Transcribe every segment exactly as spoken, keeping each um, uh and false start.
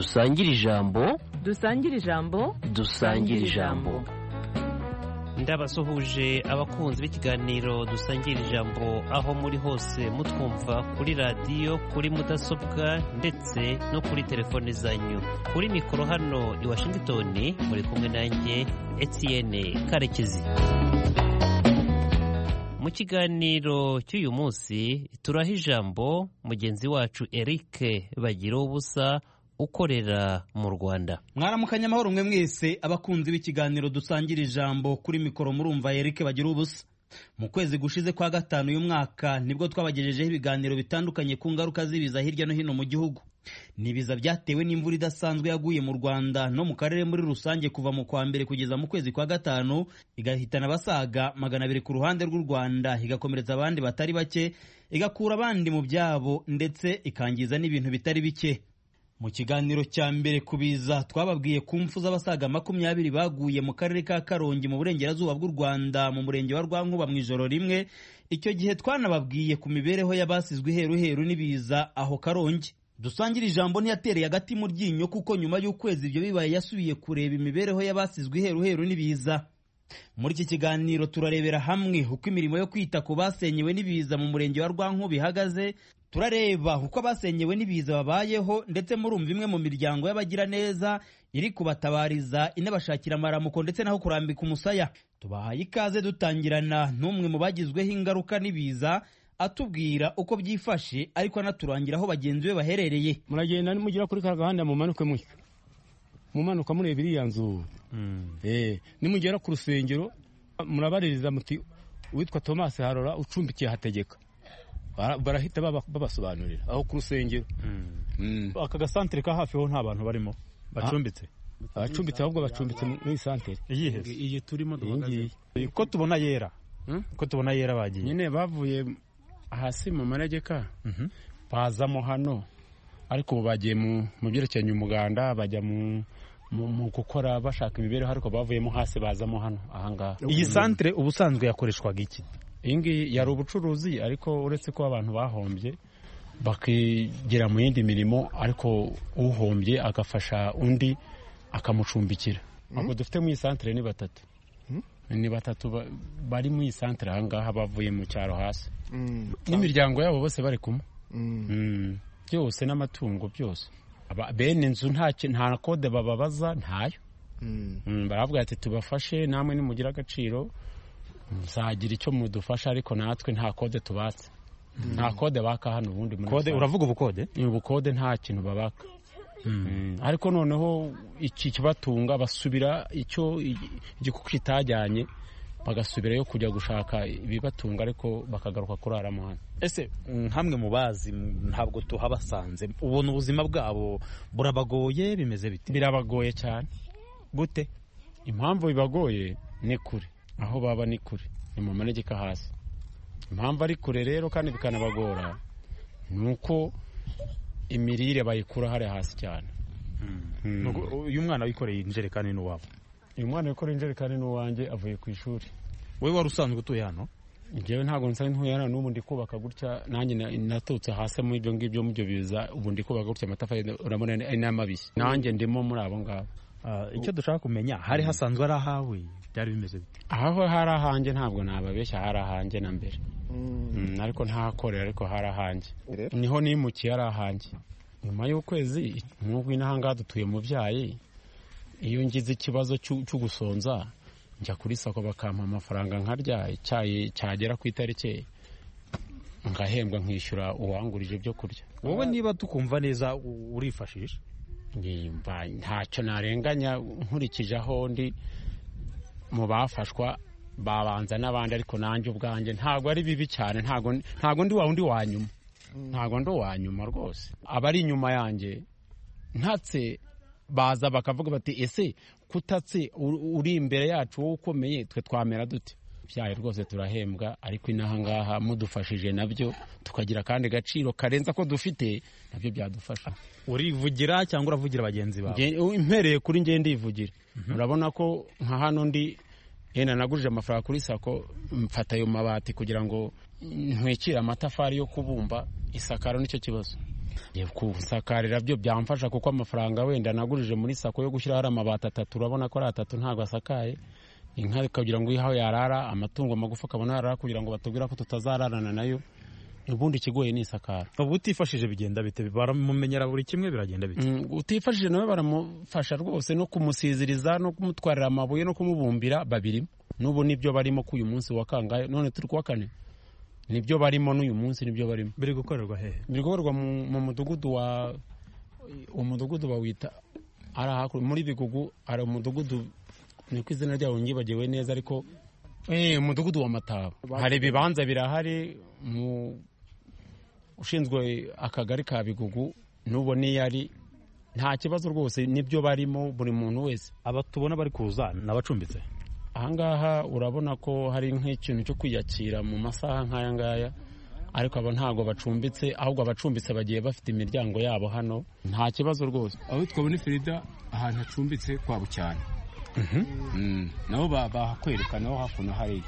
dusangire ijambo dusangire ijambo dusangire ijambo. ndabasuhuje abakunzi b'ikiganiro dusangira ijambo aho muri hose mutwumva kuri radiyo, kuri mudasobwa ndetse no kuri telefone zanyu. kuri mikoro hano i Washington muri kumwe nanjye Etienne Karekezi. Mu kiganiro cy'uyu munsi turaha ijambo mugenzi wacu Eric Bagiruwubusa ukorera mu Rwanda. Mwaramukanya amahoro mwe mwese abakunzi b'ikiganiro dusangira ijambo. Kuri mikoro murumva Eric Bagiruwubusa. Mu kwezi gushize kwa gatanu uyu mwaka nibwo twabagejejeho ibiganiro bitandukanye ku ngaruka z'ibiza hirya no hino mu gihugu. Nibiza byatewe n'imvura idasanzwe yaguye mu Rwanda no mu karere muri rusange kuva mu kwa mbere kugeza mu kwezi kwa gatanu, igahitana abasaga magana abiri ku ruhande rw'u Rwanda, igakomeretsa abandi batari bake, igakura abandi mu byabo ndetse ikangiza n'ibintu bitari bike. Mu kiganiro cya mbere kubiza twababwiye ku mfu z'abasaga makumyabiri baguye mu karere ka Karongi mu burengerazuba bw'u Rwanda mu murenge wa Rwankuba mu ijoro rimwe. Icyo gihe twanababwiye ku mibereho y'abasizwe heru heru n'ibiza aho Karongi. Dusangira ijambo ntiyatereye agati mu ryinyo kuko nyuma y'ukwezi ibyo bibaye yasubiye kureba imibereho y'abasizwe heru heru n'ibiza. Muri iki kiganiro turarebera hamwe uko imirimo yo kwita ku basenyewe n'ibiza mu murenge wa Rwankuba ihagaze. Turareba uko abasenyewe n'ibiza babayeho ndetse murumva imwe mu miryango y'abagira neza iri kubatabariza inabashakira amaramuko ndetse naho kurambika umusaya. Tubahaye ikaze dutangirana n'umwe mu bagizweho ingaruka n'ibiza atubwira uko byifashe ariko anaturangira aho bagenzi be baherereye. Muragenda nimugera kuri ka gahanda mu manuke mu mu manuka muri iriya nzu mm. eh nimugera ku rusengero murabaririza muti witwa Thomas Harora ucumbikiye hategeka, barahita babasobanurira aho ku rusengero. mm. aka gasantere ka hafi ho nta bantu barimo bacumbitse abacumbitse ahubwo bacumbitse muri santere iyihe iyi turimo duhagaze ko tubona yera hmm? ko tubona yera bagiye nyine bavuye hasi mu manegeka mm-hmm. bazamo hano ariko bagiye mu byerekeranye umuganda, bajya mu mu gukora bashaka imibereho ariko bavuyemo hasi bazamo hano ahangaha. Iyi santere ubusanzwe yakoreshwaga iki? Ingi yari ubucuruzi ariko uretse ko abantu bahombye bakigera mu yindi mirimo, ariko uhombye agafasha undi akamucumbikira. Abo mm-hmm. dufite mu iyi santere ni batatu mm-hmm. ni batatu ba, bari mu iyi santere ahangaha bavuye mu cyaro hasi mm. n'imiryango yabo bose bari kumwe mm. mm. byose n'amatungo byose. Bene inzu nta nta kode bababaza ntayo. mm. mm, baravuga ati tubafashe namwe nimugira agaciro muzagira icyo mudufasha ariko natwe nta kode tubatse. mm. nta kode baka hano ubundi muri kode. Uravuga ubukode? ubukode nta kintu babaka. mm. mm. ariko noneho iki kibatunga basubira icyo igikuku kitajyanye bagasubirayo kujya gushaka ibibatunga ariko bakagaruka kuraramo hano. Ese hamwe mu bazi ntabwo tuhabasanze, ubona ubuzima bwabo burabagoye bimeze bite? Birabagoye cyane. Gute? Impamvu bibagoye ni kure, aho baba ni kure, ni mu manegeka hasi. Impamvu ari kure rero kandi bikanabagora nuko imirire bayikura hari hasi cyane. mm. mm. uyu mwana wikoreye injerekani n'uwabo? uyu mwana wikoreye injerekani n'uwanjye avuye ku ishuri. Wewe wari usanzwe utuye hano? Njyewe ntabwo nsanzwe ntuye hano, n'ubu ndi kubaka gutya nanjye natutse hasi mu ibyo ngibyo mu byo biza, ubu ndi kubaka gutya amatafari urabona ari n'amabisi, nanjye ndimo muri abo ngabo. Uh, icyo dushaka kumenya hari hasanzwe ari ahawe byari bimeze bite? Aho hari ahanjye ntabwo nababeshya, hari ahanjye na mbere mm. mm, ariko ntahakorera ariko hari ahanjye niho nimukiye ari ahanjye. Nyuma y'ukwezi nk'ubwo inahangaha dutuye mu byayi, iyo ngize ikibazo cyo gusonza njya kuri sako bakampa amafaranga nkarya, icyayi cyagera ku itariki ngahembwa nkishyura uwangurije ibyo kurya. Wowe niba tukumva neza urifashisha? Nimba ntacyo narenganya nkurikije aho ndi mu bafashwa babanza n'abandi, ariko nanjye ubwanjye ntabwo ari bibi cyane, ntabwo ntabwo ndi wa undi wa nyuma, ntabwo ndi wa nyuma rwose. Abari inyuma yanjye ntatse baza bakavuga bati ese kutatse uri imbere yacu wowe ukomeye twe twamera dute? Byaye rwose turahembwa, ariko inaha ngaha mudufashije nabyo tukagira kandi gaciro karenza ko dufite nabyo byadufasha. Urivugira cyangwa uravugira bagenzi bawe? Impereye kuri nge ndivugira. Urabona mm -hmm. ko nka hano ndi yenda nagurije amafaranga kuri sako, mfata ayo mabati kugira ngo ntwikire amatafari yo kubumba isakaro, nicyo kibazo. kusakarira byo byamfasha kuko amafaranga wenda nagurije muri sako yo gushyiraho amabati atatu urabona ko ari atatu ntabwo asakaye inka kugira ngo ihaho yarara amatungo magufa akabona yarara kugira ngo batubwira ko tutazararana nayo ubundi ikigoye ni isakara. Ubu utifashije bigenda bite baramumenyera buri kimwe biragenda bite? Mm, utifashije nawe baramufasha rwose no kumusiziriza no kumutwarira amabuye no kumubumbira babiri n'ubu nibyo barimo ku uyu munsi wa kangahe none turi kuwa kane nibyo barimo n'uyu munsi nibyo barimo. Biri gukorerwa hehe? Biri gukorerwa mu mudugudu wa umudugudu bawita ara hakuru muri Bigugu ara umudugudu ni ku izina ryawo ngibagiwe neza ariko eh umudugudu wa Mataba. Hari bibanza birahari mu ushinzwe akagari ka Bigugu nubone yari nta kibazo rwose nibyo barimo buri muntu wese. Aba tubona bari kuza nabacumbitse ahangaha urabona ko hari nk'ikintu cyo kwiyakira mu masaha nk'aya ngaya ariko abo ntago bacumbitse ahubwo abacumbitse bagiye bafite imiryango yabo hano nta kibazo rwose. Aho twabone Frida ahantu acumbitse kwabo cyane nabo bahakwerekana aho hakuno hari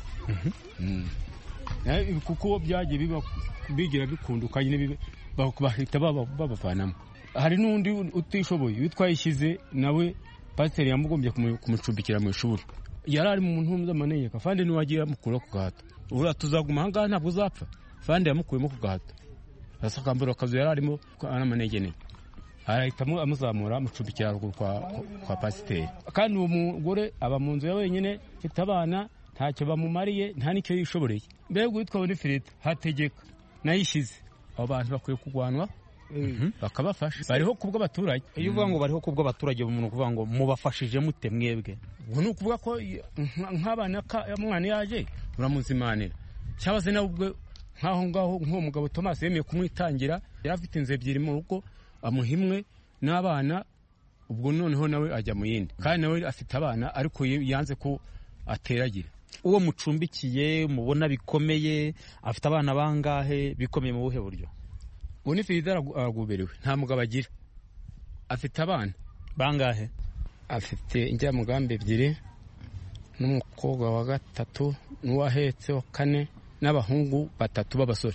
kuko byagiye biba bigira bikundukanye bahita babavanamo. Hari n'undi utishoboye witwayishyize nawe pasiteri yamugombye kumucumbikira mu ishuri yari ari mu muntu mpuzamahanga fande niwagiye amukura ku gahato ura tuzaguma ahangaha ntabwo uzapfa fande yamukuyemo ku gahato asakambura akazu yari arimo aramanegene arahitamo amuzamura amucumbikira ruguru kwa kwa pasiteri kandi uwo mugore aba mu nzu ya wenyine afite abana ntacyo bamumariye nta n'icyo yishoboreye. Mbega witwa Boni Frida hategeka nayishize abo bantu bakwiye kugwanwa bakabafasha bariho kubwo abaturage. Iyo uvuga ngo bariho kubwo abaturage umuntu kuvuga ngo mubafashije mute mwebwe ni ukuvuga ko nk'abana mwana yaje uramuzimanira cyangwa se nawe ubwo nk'aho ngaho nk'uwo mugabo Thomas yemeye kumwitangira yari afite inzu ebyiri mu rugo amuhimwe n'abana ubwo noneho nawe ajya mu yindi kandi nawe afite abana ariko yanze ko ateragira. Uwo mucumbikiye mubona bikomeye afite abana bangahe bikomeye mu buhe buryo? Boni Frida araguberewe nta mugabo agira afite abana bangahe? Afite injyamugambi ebyiri n'umukobwa wa gatatu n'uwahetse wa kane n'abahungu batatu b'abasore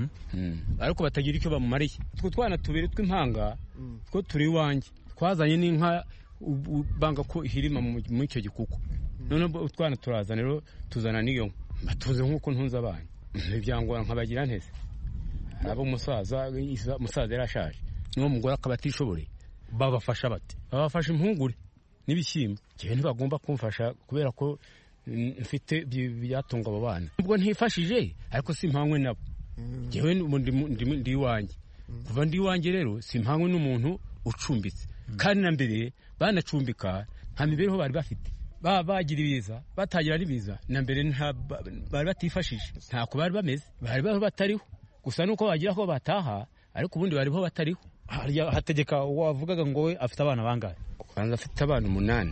ariko batagira icyo bamumariye. Utwo twana tubiri tw'impanga two turi iwanjye twazanye n'inka banga ko ihirima muri icyo gikuko none utwana turazana rero tuzana n'iyo batuze nk'uko ntunze abana ibyangora nkabagira ntese abo musaza musaza yarashaje n'uwo mugore akaba atishoboreye. Babafasha bati babafasha impungure n'ibishyimbo cyane ntibagomba kumfasha kubera ko mfite byatunga abo bana ubwo ntifashije ariko simpangwe nabo jewe ndi iwanjye kuva ndi iwanjye rero simpangwe n'umuntu ucumbitse kandi na mbere banacumbika nta mibereho bari bafite bagira ibiza batagira n'ibiza na mbere bari batifashije ntako bari bameze bari baho batariho gusa nuko bagira ko bataha ariko ubundi bari bo batariho. Hategeka wavugaga ngo we afite abana bangahe? Kwanza afite abana umunani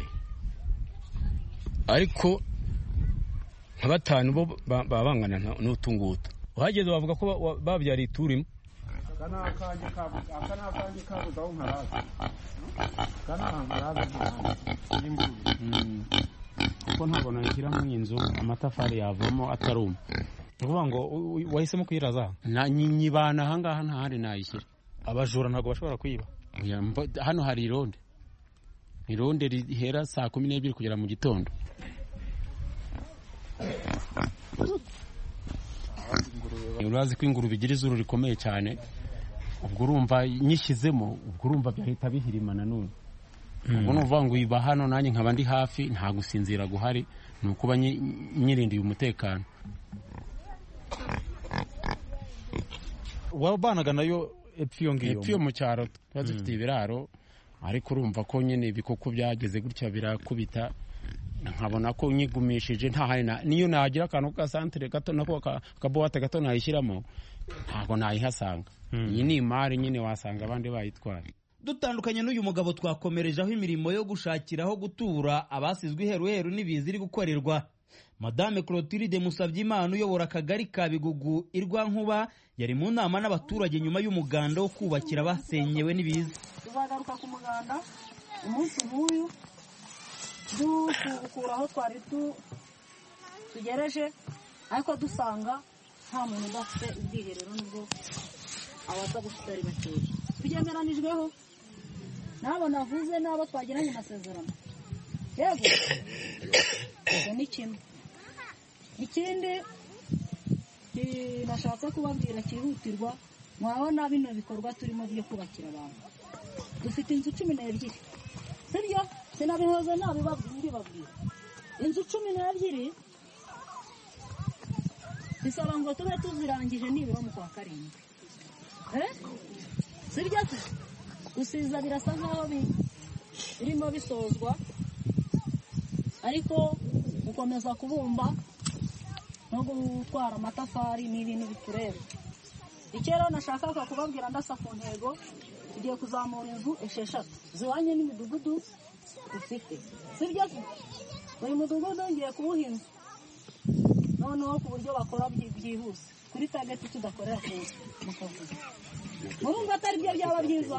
ariko nka batanu bo babangana n'utunguto uhageze bavuga ko babyara iturimo kana akanje kabu akana akanje kabu dawo nkaraza kana nkaraza kuko ntabwo nashyiramo inzu amatafari yavamo ataruma. Uvuga ngo wahisemo kuyiraza na nyibana ahangaha ntahari nayishyira. Abajura ntabwo bashobora kwiba hano hari ironde ironde rihera saa kumi n'ebyiri kugera mu gitondo. Urazi ko ingurube igira izuru rikomeye cyane ubwo urumva nyishyizemo ubwo urumva byahita bihirima nanone ubwo nuvuga ngo iba hano nanjye nkaba ndi hafi nta gusinzira guhari ni ukuba nyirindiye umutekano. Wabanaga nayo epfo iyo ngiyo epfo mu cyaro tuba dufite ibiraro ariko urumva ko nyine ibikoko byageze gutya birakubita nkabona ko nyigumishije nta niyo nagira akantu ka santere gato nako akabuwate gato nayishyiramo ntabwo nayihasanga. Iyi ni imari nyine wasanga abandi bayitwara. Dutandukanye n'uyu mugabo twakomereje aho imirimo yo gushakiraho gutura abasizwe iheruheru n'ibizi iri gukorerwa. Madame Clotilde Musabyimana uyobora akagari ka Bigugu Irwankuba yari mu nama n'abaturage nyuma y'umuganda wo kubakira basenyewe n'ibiza. Tuzagaruka ku muganda umunsi nk'uyu dukuraho twari tugereje ariko dusanga nta muntu udafite ubwiherero nubwo abaza gufite ari bakeya. tubyemeranijweho n'abo navuze n'abo twagiranye amasezerano yego ibyo ni kimwe. Ikindi nashatse kubabwira cyihutirwa, mwabona bino bikorwa turimo byo kubakira abantu. Dufite inzu cumi n'ebyiri sibyo, sinabihoze nabibabwira inzu cumi n'ebyiri bisaba ngo tube tuzirangije nibura mu kwa karindwi. Eh? Sibyo tu gusiza birasa nkaho birimo bisozwa, ariko gukomeza kubumba no gutwara amatafari ni ibintu bitureba. Icyo rero nashakaga kubabwira ndasa ku ntego, tugiye kuzamura inzu esheshatu ziwanye n'imidugudu dufite sibyo tu buri mudugudu ngiye kuwuha inzu noneho ku buryo bakora byihuse kuri target tudakorera mu kavuyo. Murumva atari byo byaba byiza,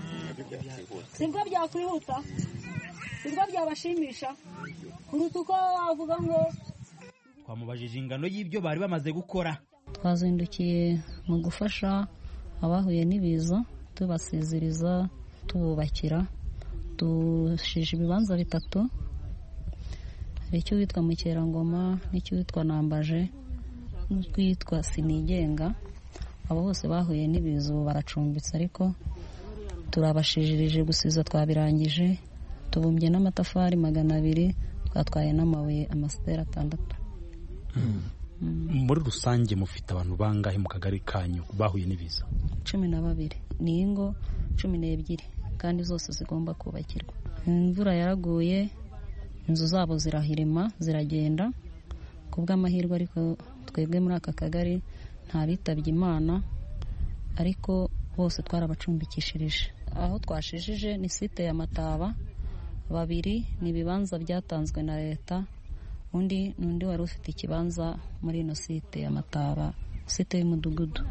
sibwo byakwihuta, sibwo byabashimisha kuruta uko wavuga ngo. Twamubajije ingano y'ibyo bari bamaze gukora. Twazindukiye mu gufasha abahuye n'ibiza, tubasiziriza, tububakira. Dushije ibibanza bitatu, hari icyo witwa Mukerangoma n'icyo witwa Nambaje n'utwitwa Sinigenga. Abo bose bahuye n'ibiza baracumbitse, ariko turabashijirije gusiza twabirangije. Tubumbye n'amatafari magana abiri, twatwaye n'amabuye amasitera atandatu. Muri rusange mufite abantu bangahe mu kagari kanyu bahuye n'ibiza? cumi na babiri. Ni ingo cumi n'ebyiri kandi zose zigomba kubakirwa. Imvura yaraguye, inzu zabo zirahirima ziragenda ku bw'amahirwe, ariko twebwe muri aka kagari nta bitabye Imana, ariko bose twarabacumbikishirije. Aho twashijije ni site ya Mataba, babiri ni ibibanza byatanzwe na leta, undi n'undi wari ufite ikibanza muri ino site ya Mataba, site y'umudugudu.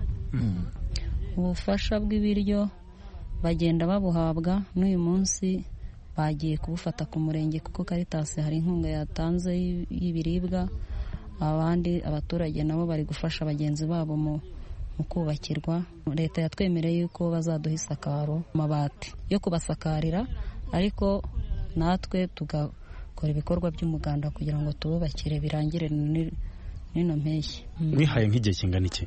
Ubufasha bw'ibiryo bagenda babuhabwa, n'uyu munsi bagiye kubufata ku murenge kuko Caritas hari inkunga yatanze y'ibiribwa. Abandi abaturage nabo bari gufasha bagenzi babo mu kubakirwa. Leta yatwemereye yuko bazaduha isakaro, amabati yo kubasakarira, ariko natwe tugakora ibikorwa by'umuganda kugira ngo tububakire birangire n'ino mpeshyi. Mwihaye nk'igihe kingana iki?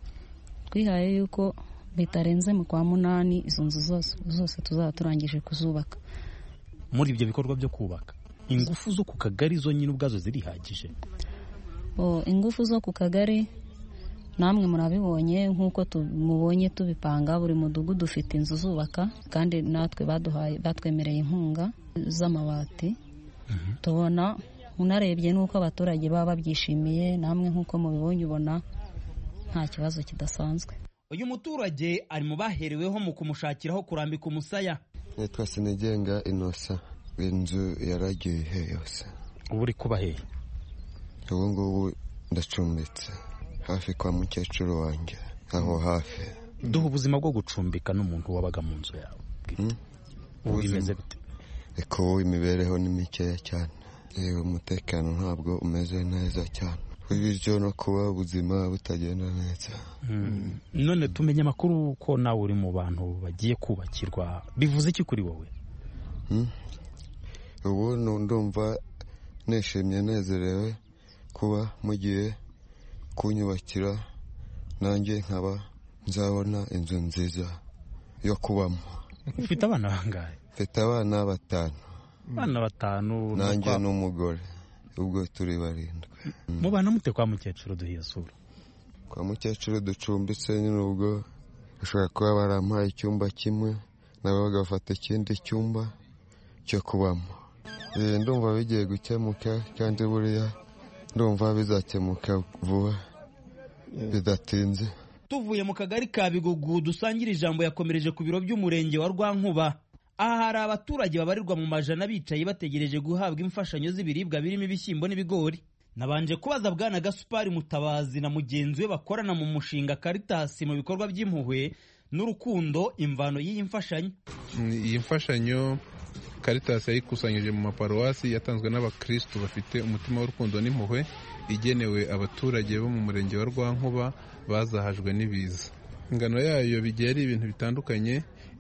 Twihaye yuko bitarenze mu kwa munani izo nzu zose zose tuzaba turangije kuzubaka. Muri ibyo bikorwa byo kubaka, ingufu zo ku kagari zo nyine ubwazo zirihagije? Oh, ingufu zo ku kagari namwe murabibonye nk'uko tumubonye tubipanga. Buri mudugudu ufite inzu zubaka, kandi natwe baduhaye batwemereye inkunga z'amabati. Mm-hmm. Tubona unarebye nuko abaturage baba babyishimiye, namwe nk'uko mubibonye ubona nta kibazo kidasanzwe. Uyu muturage ari mu bahereweho mu kumushakiraho kurambika umusaya. Nitwa Sinigenga Innocent. Inzu yaragiye yose. Ubu uri kuba hehe? Ubu ngubu ndacumbitse hafi kwa mukecuru wanjye, aho hafi. Duha ubuzima bwo gucumbika n'umuntu wabaga mu nzu yawe. Hmm? Ubu bimeze bite? Eko imibereho ni mikeya cyane. Yewe umutekano ntabwo umeze neza cyane. Ibiryo no kuba ubuzima butagenda neza. Hmm. None tumenye amakuru ko nawe uri mu bantu bagiye kubakirwa, bivuze iki kuri wowe? Hmm? Ubu ndumva nishimye nezerewe kuba mugiye kunyubakira, nanjye nkaba nzabona inzu nziza yo kubamo. Ufite abana bangahe? Mfite abana batanu. Abana batanu nanjye n'umugore, ubwo turi barindwi. Mu bana mute kwa mukecuru duhiye sura? Kwa mukecuru ducumbitse nyine, ubwo ushobora kuba barampaye icyumba kimwe nabo bagafata ikindi cyumba cyo kubamo. Ndumva bigiye gukemuka, kandi buriya ndumva bizakemuka vuba bidatinze. Tuvuye mu kagari ka Bigugu dusangira ijambo yakomereje ku biro by'umurenge wa Rwankuba. Aha hari abaturage babarirwa mu majana bicaye bategereje guhabwa imfashanyo z'ibiribwa birimo ibishyimbo n'ibigori. Nabanje kubaza Bwana Gaspari Mutabazi na mugenzi we bakorana mu mushinga Caritas mu bikorwa by'impuhwe n'urukundo imvano y'iyi mfashanyo. Iyi mfashanyo Caritas yayikusanyije mu maparuwasi yatanzwe n'abakristo bafite umutima w'urukundo n'impuhwe, igenewe abaturage bo mu murenge wa Rwankuba bazahajwe n'ibiza. Ingano yayo bigiye ari ibintu bitandukanye.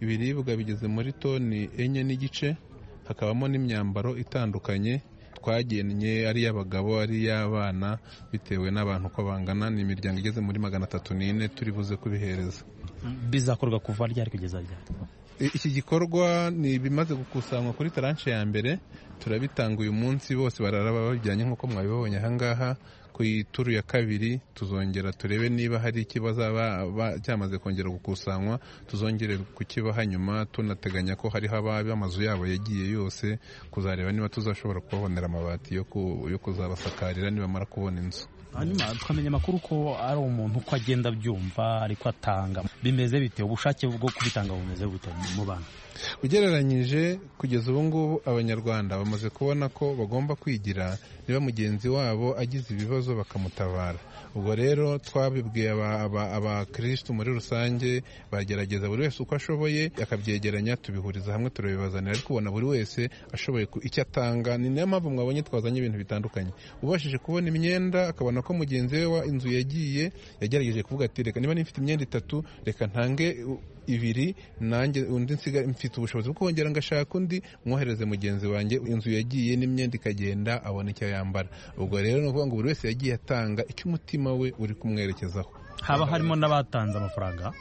ibiribwa bigeze muri toni enye n'igice, hakabamo n'imyambaro itandukanye twagennye ari iy'abagabo ari iy'abana bitewe n'abantu uko bangana. Ni imiryango igeze muri magana atatu n'ine turi buze kubihereza. Bizakorwa kuva ryari kugeza ryari? Iki gikorwa ni bimaze gukusanywa kuri tranche ya mbere, turabitanga uyu munsi, bose bararaba babijyanye nk'uko mwabibonye ahangaha. Ku ituru ya kabiri tuzongera turebe niba hari ikibazo cyamaze kongera gukusanywa, tuzongere kukibaha nyuma, tunateganya ko hariho ababi amazu yabo yagiye yose, kuzareba niba tuzashobora kubabonera amabati yo kuzabasakarira nibamara kubona inzu. Hanyuma tukamenya amakuru ko ari umuntu uko agenda abyumva ariko atanga. Bimeze bite? Ubushake bwo kubitanga bumeze bute mu bantu? Ugereranyije kugeza ubu ngubu abanyarwanda bamaze kubona ko bagomba kwigira niba mugenzi wabo agize ibibazo bakamutabara. Ubwo rero twabibwiye abakristo muri rusange, bagerageza buri wese uko ashoboye akabyegeranya, tubihuriza hamwe turabibazanira, ariko ubona buri wese ashoboye icyo atanga. Ni nayo mpamvu mwabonye twazanye ibintu bitandukanye. Ubashije kubona imyenda akabona ko mugenzi we wa inzu yagiye, yagerageje kuvuga ati reka niba nifite imyenda itatu reka ntange ibiri, nanjye undi nsiga mfite ubushobozi bwo kongera ngashaka undi, mwohereze mugenzi wanjye inzu yagiye n'imyenda ikagenda, abona icyo yambara. Ubwo rero ni ukuvuga ngo buri wese yagiye atanga icyo umutima we uri kumwerekezaho. Haba harimo n'abatanze amafaranga?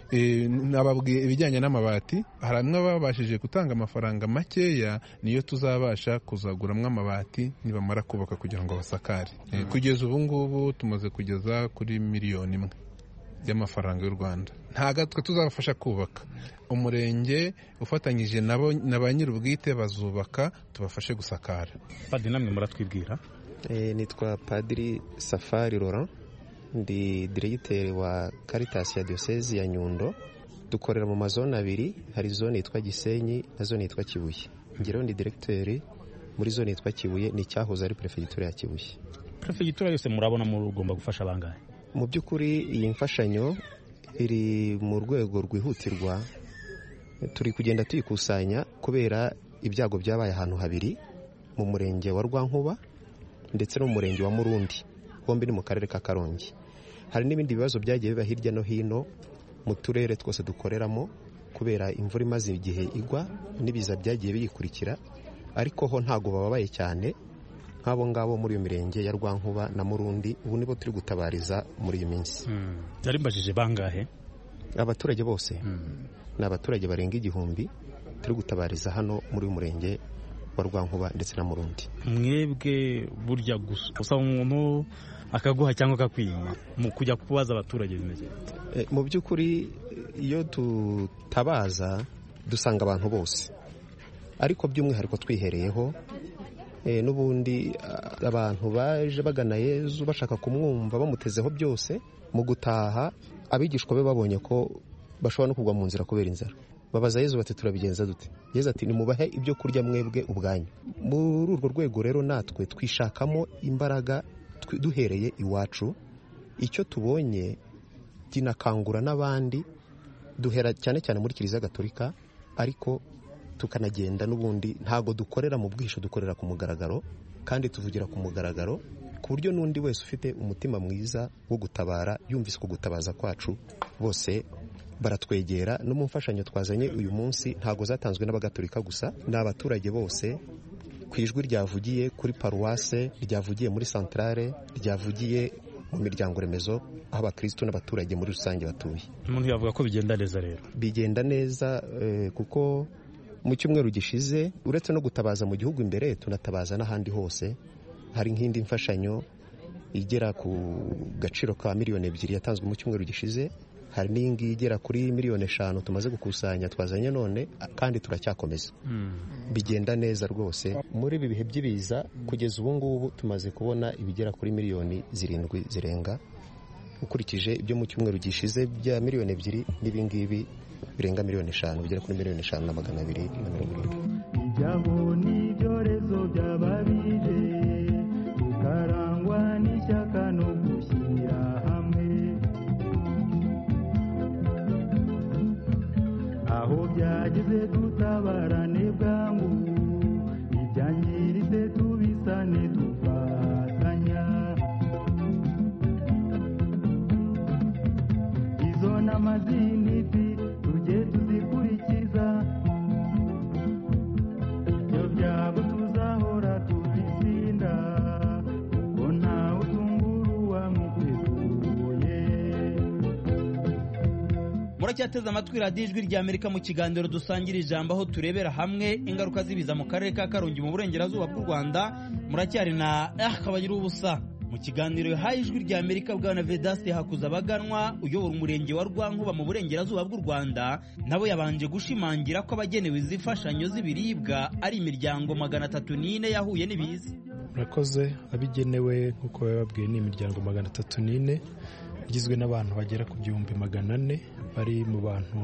Nababwiye ibijyanye n'amabati, hari amwe babashije gutanga amafaranga makeya, niyo tuzabasha kuzaguramwo amabati nibamara kubaka kugira ngo basakare. Kugeza ubu ngubu tumaze kugeza kuri miliyoni imwe y'amafaranga y'u Rwanda. Ntago twe tuzabafasha kubaka, umurenge ufatanyije nabo na ba nyir'ubwite bazubaka, tubafashe gusakara. Padiri, namwe muratwibwira? E, nitwa Padiri Safari Laurent, ndi diregiteri wa Caritas ya Diocese ya Nyundo. Dukorera mu mazone abiri, hari zone yitwa Gisenyi na zone yitwa Kibuye. Ngero ndi diregiteri muri zone yitwa Kibuye, ni cyahoze ari prefegitura ya Kibuye. Prefegitura yose murabona mugomba gufasha bangahe? Mu by'ukuri iyi mfashanyo iri mu rwego rwihutirwa, turi kugenda tuyikusanya kubera ibyago byabaye ahantu habiri, mu murenge wa Rwankuba ndetse no mu murenge wa Murundi, bombi ni mu karere ka Karongi. Hari n'ibindi bibazo byagiye biba hirya no hino mu turere twose dukoreramo kubera imvura imaze igihe igwa n'ibiza byagiye biyikurikira, ariko ho ntago bababaye cyane nk'abo ngabo muri iyo mirenge ya Rwankuba na Murundi. Ubu nibo turi gutabariza muri iyi minsi. Byari mbajije bangahe? Abaturage bose ni abaturage barenga igihumbi turi gutabariza hano muri uyu murenge wa Rwankuba ndetse na Murundi. Mwebwe burya gusa umuntu akaguha cyangwa akakwima mu kujya kubaza abaturage bimeze? E, mu by'ukuri iyo tutabaza dusanga abantu bose, ariko by'umwihariko twihereyeho E, n'ubundi abantu baje bagana Yezu bashaka kumwumva bamutezeho byose. Mu gutaha abigishwa be babonye ko bashobora no kugwa mu nzira kubera inzara, babaza Yezu bati turabigenza dute? Yezu ati nimubahe ibyo kurya mwebwe ubwanyu. Muri urwo rwego rero natwe twishakamo imbaraga duhereye iwacu, icyo tubonye kinakangura n'abandi. Duhera cyane cyane muri Kiliziya Gatolika, ariko tukanagenda n'ubundi ntago dukorera mu bwisho, dukorera ku mugaragaro kandi tuvugira ku mugaragaro, ku buryo n'undi wese ufite umutima mwiza wo gutabara yumvise ko gutabaza kwacu bose baratwegera. No mu mfashanyo twazanye uyu munsi ntago zatanzwe n'abagatolika gusa, n'abaturage bose ku ijwi ryavugiye kuri paruwase, ryavugiye muri centrale, ryavugiye mu miryango remezo aho abakristo n'abaturage muri rusange batuye. Umuntu yavuga ko bigenda neza rero? Bigenda neza eh, kuko mu cyumweru gishize uretse no gutabaza mu gihugu imbere, tunatabaza n'ahandi hose. Hari nk'indi mfashanyo igera ku gaciro ka miliyoni ebyiri yatanzwe mu cyumweru gishize, hari n'ingi igera kuri miliyoni eshanu tumaze gukusanya twazanye none, kandi turacyakomeza. mm. Bigenda neza rwose. Muri ibi bihe by'ibiza kugeza ubu ngubu tumaze kubona ibigera kuri miliyoni zirindwi zirenga, ukurikije ibyo mu cyumweru gishize bya miliyoni ebyiri n'ibingibi birenga miliyoni eshanu, bigera kuri miliyoni eshanu na magana abiri na mirongo irindwi. Ijyaho n'ibyorezo by'ababije tukarangwa n'ishyaka no gushyira hamwe, aho byageze dutabarane bwangu, ibyangiritse tubisane dufatanya. Izo n'amaziniti tujye tuzikurikira muracyateze amatwi radiyo ijwi rya Amerika mu kiganiro dusangira ijambo, aho turebera hamwe ingaruka z'ibiza mu karere ka Karongi mu burengerazuba bw'u Rwanda. Muracyari na Kabagira ubusa. Mu kiganiro yahaye ijwi rya Amerika, bwana Vedaste Hakuzabaganwa uyobora umurenge wa Rwankuba mu burengerazuba bw'u Rwanda, nabo yabanje gushimangira ko abagenewe izifashanyo z'ibiribwa ari imiryango magana atatu n'ine yahuye n'ibiza. Murakoze. Abigenewe nk'uko bababwiye ni imiryango magana atatu n'ine igizwe n'abantu bagera ku gihumbi magana ane bari mu bantu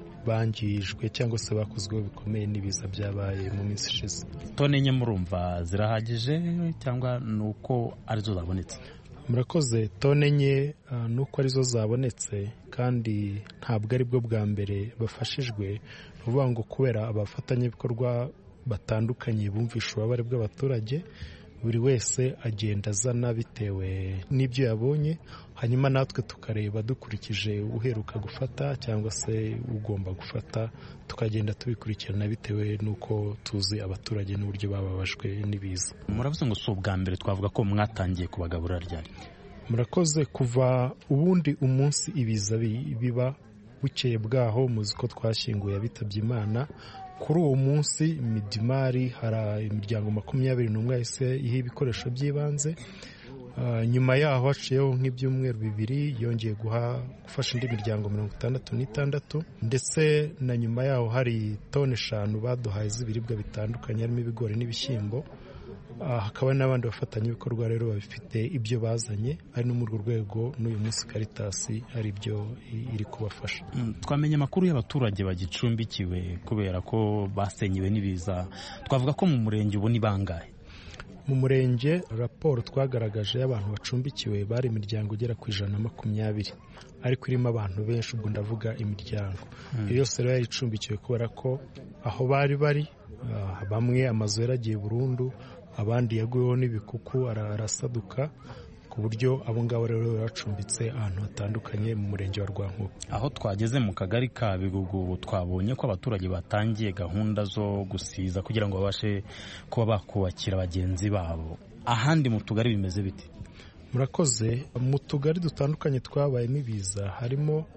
bangijwe cyangwa se bakozweho bikomeye n'ibiza byabaye mu minsi ishize. Tone enye murumva zirahagije cyangwa nuko arizo zabonetse? Murakoze. Tone enye uh, nuko arizo zabonetse, kandi ntabwo ari bwo bwa mbere bafashijwe. Uvuga ngo kubera abafatanyabikorwa batandukanye bumvisha ububabare bw'abaturage, buri wese agenda azana bitewe n'ibyo yabonye, hanyuma natwe tukareba dukurikije uheruka gufata cyangwa se ugomba gufata, tukagenda tubikurikirana bitewe n'uko tuzi abaturage n'uburyo bababajwe n'ibiza. Muravuze ngo si ubwa mbere, twavuga ko mwatangiye kubagaburira ryari? Murakoze. Kuva ubundi umunsi ibiza biba, bukeye bwaho muzi ko twashyinguye abitabye Imana. Kuri uwo munsi Midimari hari imiryango makumyabiri n'umwe yahise iha ibikoresho by'ibanze. Uh, nyuma yaho haciyeho nk'ibyumweru bibiri yongeye guha gufasha indi miryango mirongo itandatu n'itandatu, ndetse na nyuma yaho hari toni eshanu baduhaye z'ibiribwa bitandukanye harimo ibigori n'ibishyimbo. Uh, hakaba n'abandi bafatanyabikorwa rero babifite ibyo bazanye, ari no muri urwo rwego n'uyu munsi Caritas hari ibyo iri kubafasha. Mm, twamenye amakuru y'abaturage bagicumbikiwe kubera ko basenyiwe n'ibiza. Twavuga ko mu murenge ubu ni bangahe? Mu murenge raporo twagaragaje y'abantu bacumbikiwe bari imiryango igera ku ijana na makumyabiri, ariko irimo abantu benshi, ubwo ndavuga imiryango mm. iyo yose rero yari icumbikiwe kubera ko aho bari bari uh, bamwe amazu yaragiye burundu, abandi yaguyeho n'ibikuku arasaduka, ku buryo abo ngabo rero bacumbitse ahantu hatandukanye mu murenge wa Rwankuba. Aho twageze mu kagari ka Bigugu twabonye ko abaturage batangiye gahunda zo gusiza kugira ngo babashe kuba bakubakira bagenzi babo. Ahandi mu tugari bimeze bite? Murakoze. Mu tugari dutandukanye twabayemo ibiza harimo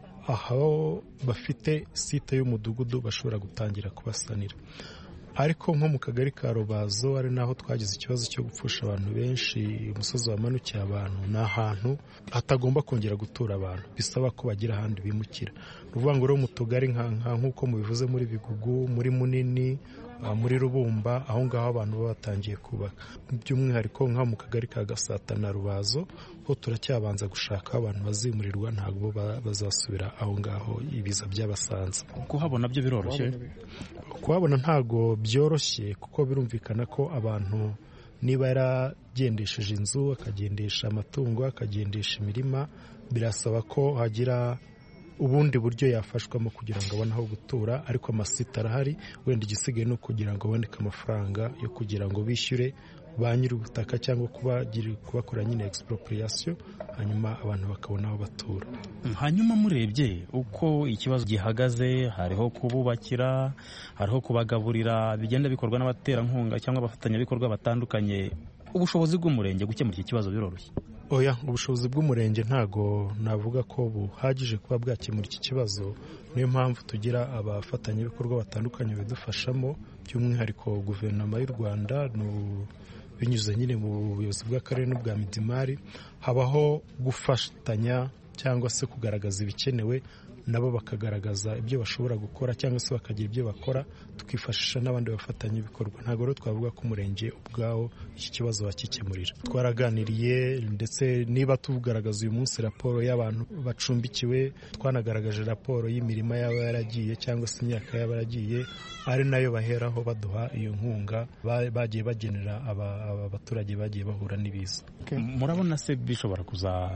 aho bafite site y'umudugudu bashobora gutangira kubasanira, ariko nko mu kagari ka Rubazo ari naho twagize ikibazo cyo gupfusha abantu benshi, umusozi wamanukiye abantu, ni ahantu hatagomba kongera gutura abantu, bisaba ko bagira ahandi bimukira. Ruvuga ngo rero mu tugari nk'uko mubivuze muri Bigugu, muri Munini, muri Rubumba, aho ngaho abantu baba batangiye kubaka. By'umwihariko nka mu kagari ka Gasata na Rubazo ho turacyabanza gushaka abantu bazimurirwa, ntabwo bazasubira aho ngaho ibiza byabasanze. Kuhabona byo biroroshye? Kuhabona ntago byoroshye, kuko birumvikana ko abantu niba yaragendesheje inzu, akagendesha amatungo, akagendesha imirima, birasaba ko hagira ubundi buryo yafashwamo kugira ngo abone aho gutura, ariko amasite arahari. Wenda igisigaye no kugira ngo aboneke amafaranga yo kugira ngo bishyure ba nyiri ubutaka cyangwa kubakora nyine expropriation, hanyuma abantu bakabona aho batura. Hanyuma murebye uko ikibazo gihagaze, hariho kububakira, hariho kubagaburira, bigenda bikorwa n'abaterankunga cyangwa abafatanyabikorwa batandukanye, ubushobozi bw'umurenge gukemura iki kibazo biroroshye? Oya, ubushobozi bw'umurenge ntago navuga ko buhagije kuba bwakemura iki kibazo. Niyo mpamvu tugira abafatanyabikorwa batandukanye bidufashamo, by'umwihariko guverinoma y'u Rwanda binyuze nyine mu buyobozi bw'akarere n'ubwa Midimari. Habaho gufatanya cyangwa se kugaragaza ibikenewe, nabo bakagaragaza ibyo bashobora gukora cyangwa se bakagira ibyo bakora, tukifashisha n'abandi bafatanya ibikorwa. Ntabwo rero twavuga ko umurenge ubwawo iki kibazo wakikemurira. Twaraganiriye, ndetse niba tugaragaza uyu munsi raporo y'abantu bacumbikiwe, twanagaragaje raporo y'imirima yaba yaragiye cyangwa se imyaka yaba yaragiye, ari nayo baheraho baduha iyo nkunga bagiye bagenera aba baturage bagiye bahura n'ibiza. Murabona se bishobora kuza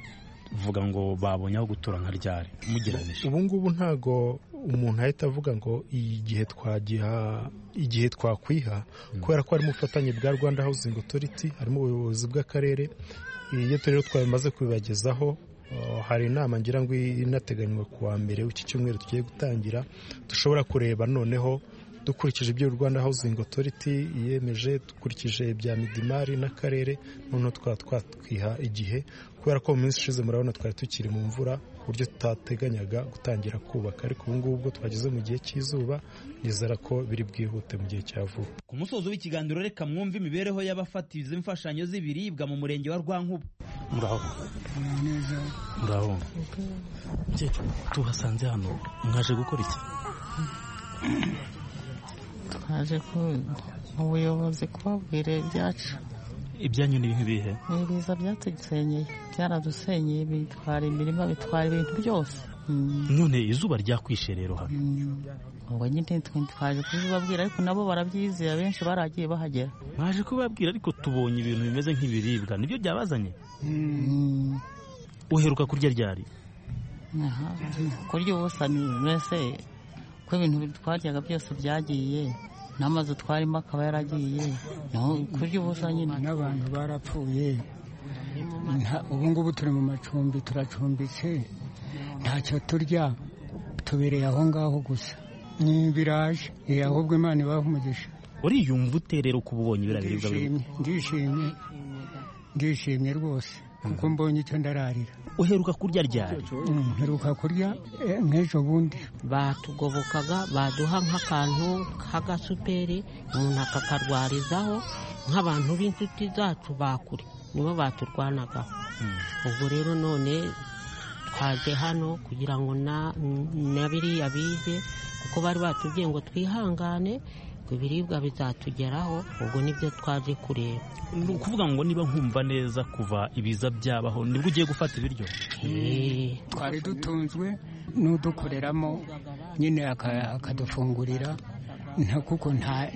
vuga ngo babonye aho gutura nka ryari mugereranije? Ubu ngubu ntago umuntu ahita avuga ngo igihe twagiha igihe twakwiha, kubera ko harimo ubufatanye bwa Rwanda Housing Authority, harimo ubuyobozi bw'akarere. Iyo rero twamaze kubibagezaho, hari inama ngira ngo inateganywa ku wa mbere w'iki cyumweru tugiye gutangira, dushobora kureba noneho dukurikije ibyo Rwanda Housing Authority yemeje, dukurikije ibya Midimari n'akarere, noneho twaba twatwiha igihe, kubera ko mu minsi ishize murabona twari tukiri mu mvura, ku buryo tutateganyaga gutangira kubaka, ariko ubu ngubu ubwo twageze mu gihe cy'izuba nizera ko biri bwihute mu gihe cya vuba. Ku musozo w'ikiganiro reka mwumve imibereho y'abafata izi mfashanyo z'ibiribwa mu murenge wa Rwankuba. Muraho muraho tuhasanze hano, mwaje gukora iki? twaje mu buyobozi kubabwira ibyacu. Ibyanyu ni ibihe? Ni ibiza byatusenyeye, byaradusenyeye, bitwara imirima, bitwara ibintu byose. None izuba ryakwishe rero hano? Ubwo nyine twaje kubibabwira, ariko nabo barabyizeye, benshi baragiye bahagera. Mwaje kubabwira ariko tubonye ibintu bimeze nk'ibiribwa, nibyo byabazanye? Uheruka kurya ryari? Kurya ubusa ni mwese ko ibintu twaryaga byose byagiye, n'amazu twarimo akaba yaragiye, kurya ubusa nyine. N'abantu barapfuye, ubu ngubu turi mu macumbi, turacumbitse, ntacyo turya, tubereye aho ngaho gusa. Ni biraje, ahubwo Imana ibaha umugisha. Uriyumva ute rero kuba ubonye biriya biribwa? Ndishimye, ndishimye rwose, kuko mbonye icyo ndararira. Uheruka kurya ryari? Uheruka kurya nk'ejo bundi. Batugobokaga, baduha nk'akantu k'agasuperi umuntu akakarwarizaho, nk'abantu b'inshuti zacu bakure nibo baturwanagaho. Ubwo rero none twaje hano kugira ngo na biriya bize, kuko bari batubwiye ngo twihangane ibiribwa bizatugeraho, ubwo nibyo twaje kureba. Ni ukuvuga ngo niba nkumva neza kuva ibiza byabaho nibwo ugiye gufata ibiryo? Twari dutunzwe n'udukoreramo nyine akadufungurira, kuko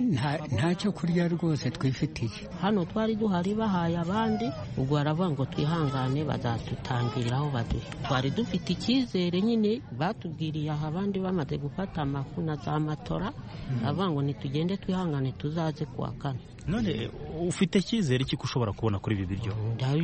ntacyo kurya rwose twifitiye. Hano twari duhari bahaye abandi, ubwo baravuga ngo twihangane bazadutangiriraho baduhe. Twari dufite icyizere nyine, batubwiriye aha abandi bamaze gufata amafu na za matora, baravuga ngo nitugende twihangane tuzaze kuwa kane. None ufite icyizere cy'uko ushobora kubona kuri ibi biryo?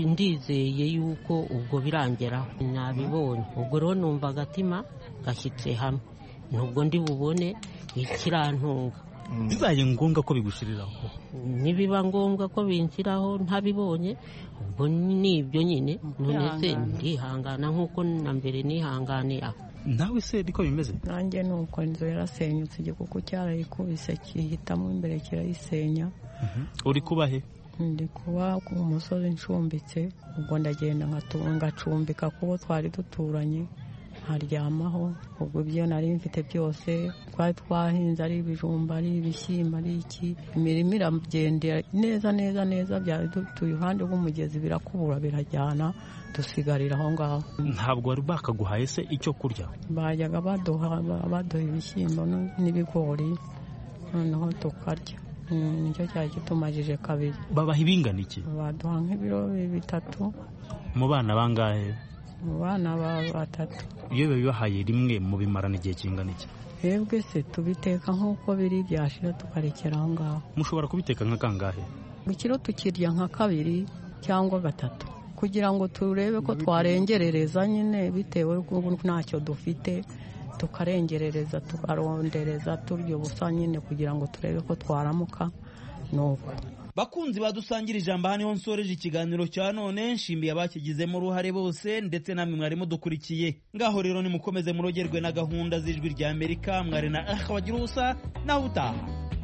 Ndizeye yuko ubwo birangeraho nabibonye, ubwo rero numva agatima gashyitse hamwe, nubwo ndi bubone ikirantunga. Bibaye ngombwa ko bigushiriraho? Nibiba ngombwa ko binshyiraho ntabibonye, ubwo nibyo nyine, none se ndihangana nk'uko na mbere nihangane aho. Nawe se niko bimeze? Nanjye nuko inzu yarasenyutse, igikuku cyarayikubise kihitamo imbere kirayisenya. Uri kuba he? Ndi kuba ku musozi ncumbitse, ubwo ndagenda ngacumbika kuko twari duturanye, nkaryamaho. Ubwo ibyo nari mfite byose, twari twahinze, ari ibijumba, ari ibishyimbo, ari iki, imirimo iragendera neza neza neza, byari dutuye iruhande rw'umugezi, birakubura birajyana, dusigarira aho ngaho. Ntabwo wari bakaguhaye se icyo kurya? Bajyaga baduha baduha ibishyimbo n'ibigori, noneho tukarya. Nicyo cyari kitumajije kabiri. Babaha ibingana iki? Baduha nk'ibiro bitatu. Mu bana bangahe? Mu bana batatu. Iyo babibahaye rimwe mu bimarana igihe kingana iki? Hebwe se tubiteka nk'uko biri, byashira tukarekera aho ngaho. Mushobora kubiteka nka kangahe? Ikiro tukirya nka kabiri cyangwa gatatu, kugira ngo turebe ko twarengerereza nyine, bitewe n'uko ntacyo dufite, tukarengerereza tukarondereza turya ubusa nyine, kugira ngo turebe ko twaramuka. Nuko bakunzi badusangira ijambo, hano nsoreje ikiganiro cya none. Nshimiye abakigizemo uruhare bose, ndetse namwe mwari mudukurikiye. Ngaho rero nimukomeze murogerwe na gahunda z'Ijwi rya Amerika. Mwari na Eric Bagiruwubusa, naho utaha.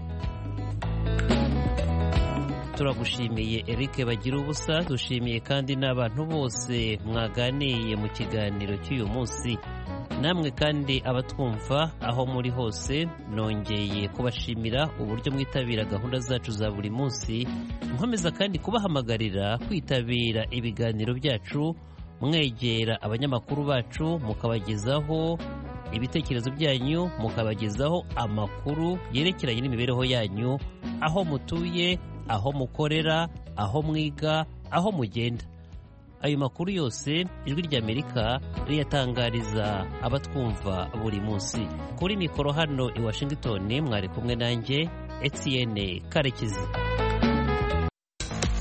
Turagushimiye Eric Bagiruwubusa, dushimiye kandi n'abantu bose mwaganiye mu kiganiro cy'uyu munsi. Namwe kandi abatwumva aho muri hose, nongeye kubashimira uburyo mwitabira gahunda zacu za buri munsi. Nkomeza kandi kubahamagarira kwitabira ibiganiro byacu, mwegera abanyamakuru bacu mukabagezaho ibitekerezo byanyu, mukabagezaho amakuru yerekeranye n'imibereho yanyu, aho mutuye, aho mukorera, aho mwiga, aho mugenda. Ayo makuru yose Ijwi ry'Amerika riyatangariza abatwumva buri munsi. Kuri mikoro hano i Washington mwari kumwe nanjye Etienne Karekezi.